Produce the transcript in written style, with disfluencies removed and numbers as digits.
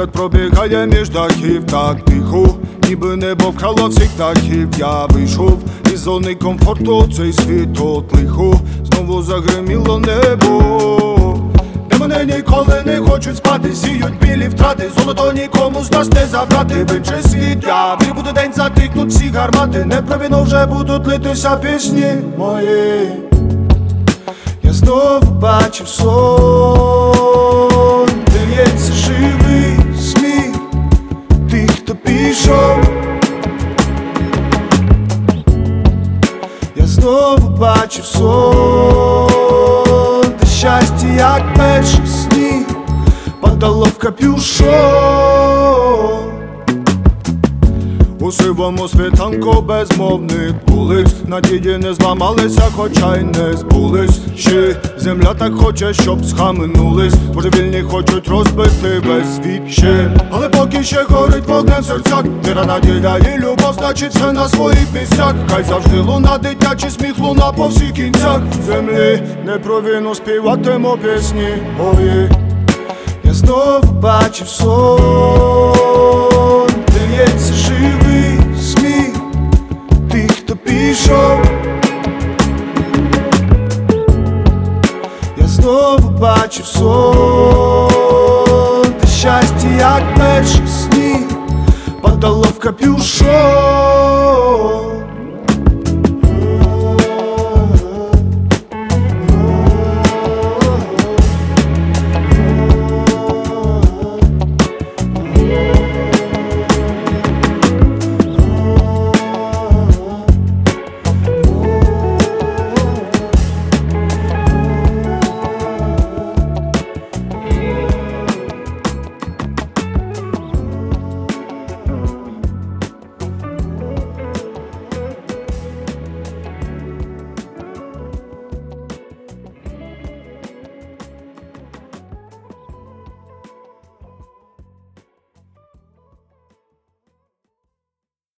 Погляд пробігає між дахів так тихо, ніби небо вкрало всіх птахів. Я вийшов із зони комфорту, цей світ от лихо, знову загриміло небо. Де мене ніколи не хочуть спати, сіють білі втрати, золото нікому з нас не забрати. В інший світ я вірю, буде день, затихнуть всі гармати, не про війну вже будуть литися пісні мої. Я знову бачив сон, де лється живий сміх тих, хто пішов. Я знову бачив сон, де щастя, як перший сніг, падало в капюшон. У сивому світанку безмовних вулиць надії не зламалися, хоча й не збулись. Ще земля так хоче, щоб схаменулись, божевільні хочуть розбити весь світ ще. Але поки ще горить вогнем в серцях, віра, надія і любов, значить все на своїх місцях. Хай завжди луна, дитячий сміх, луна по всіх кінцях землі. Не про війну співатиму пісні мої. Я знову бачив сон, де лється живий сміх тих, хто пішов. Я знову бачив сон, де щастя, як перший сніг, падало в капюшон.